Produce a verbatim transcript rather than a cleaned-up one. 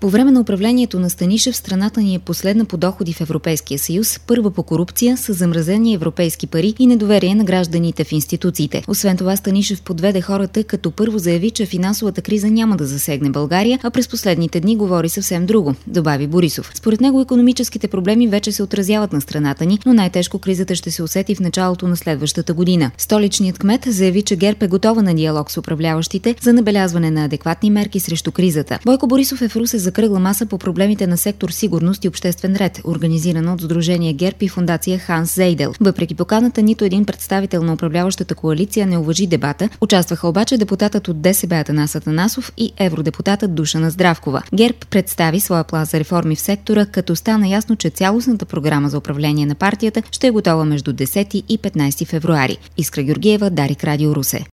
По време на управлението на Станишев страната ни е последна по доходи в Европейския съюз, първа по корупция, с замразени европейски пари и недоверие на гражданите в институциите. Освен това, Станишев подведе хората, като първо заяви, че финансовата криза няма да засегне България, а през последните дни говори съвсем друго, добави Борисов. Според него икономическите проблеми вече се отразяват на страната ни, но най-тежко кризата ще се усети в началото на следващата година. Столичният кмет заяви, че ГЕРБ е готова на диалог с управляващите за набелязване на адекватни мерки срещу кризата. Бойко Борисов е в Русе за кръгла маса по проблемите на сектор сигурност и обществен ред, организирана от Сдружение ГЕРБ и фондация Ханс Зейдел. Въпреки поканата, нито един представител на управляващата коалиция не уважи дебата. Участваха обаче депутатът от ДСБ Атанас Атанасов и евродепутатът Душана Здравкова. ГЕРБ представи своя план за реформи в сектора, като стана ясно, че цялостната програма за управление на партията ще е готова между десети и петнайсети февруари. Искра Георгиева, Дарик Радио Русе.